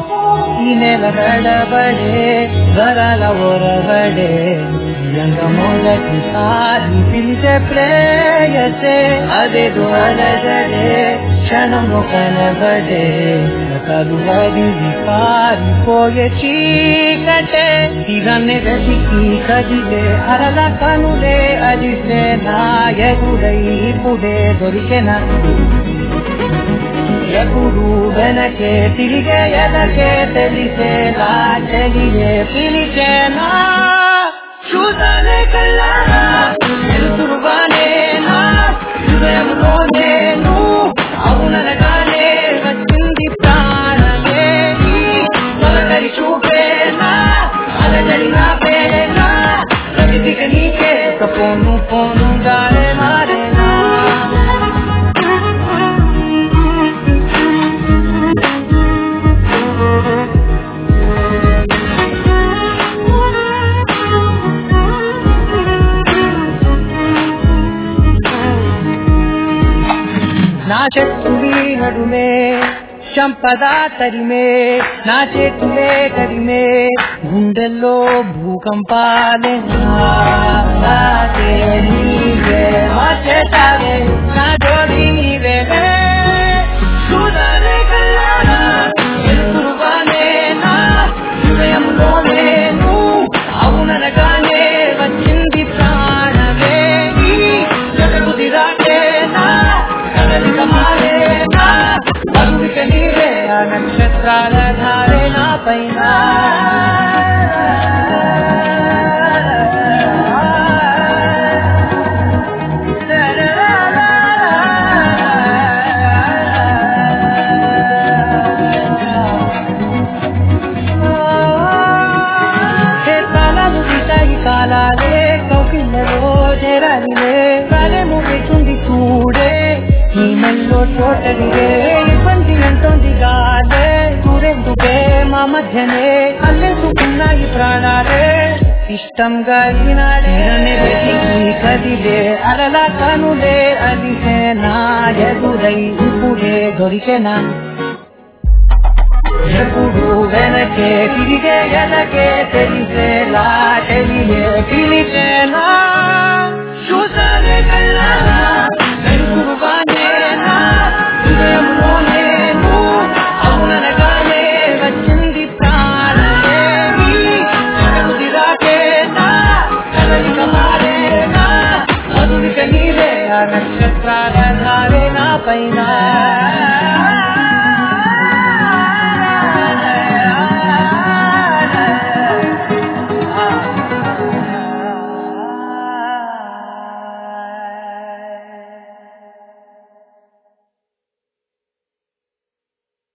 ఈ నెల గడబడే వరాల ఒరబడే మొదటిసారి పిలిచే ప్రేయసే అదేదో అలజడే క్షణము కనబడే కలువది పారిపోయే చీకటే ఇవన్నీ వెతికి కదిలే అరల కనులే అదిసే నాయకుడై ఇప్పుడే దొరికెనా ఎప్పుడు వెనకే తిరిగే ఎనకే తెలిసేలా తెలియే పిలిచేనా చూసానే కళ్ళారా తెలుసురుగానేనా హృదయంలో నేను అవుననగానే వచ్చింది ప్రాణమే తొలగరి చూపేనా అలగరి నా పేరేనా ప్రతిదిగ నీకే పోను పోను గానే మారేనా నా చెట్టువి నడుమే చంపదా తరిమే నా చేతులే కరిమే గుండెల్లో భూకంపాలే నీవే మార్చేసావే నా జోడి నీవే చూడాలే కల్లారా ఎదురుగానే నా హృదయంలో నేను అవుననగానే వచ్చింది ప్రాణమే జగకు దిరాటేనా కదలిక మారేనా బతుక నీవే ఆ నక్షత్రాల ధారే నా పైన కాలాలే కౌకిళ్ళలో చేరాలిలే కాలే ముగిస్తుంది చూడే నీ మెల్లో చోటడిగే ఇబ్బంది అంటోంది గాలే చూడెందుకే మా మధ్యనే అల్లేసుకున్నాయి ప్రాణాలే ఇష్టంగా ఈనాడే వెతికి కదిలే అలలా కనులే అదిసే నా ఎదురై ఇప్పుడే దొరికెనా ఎప్పుడు వెనకే తిరిగే ఎనకే తెలిసేలా తెలియే పిలిచేనా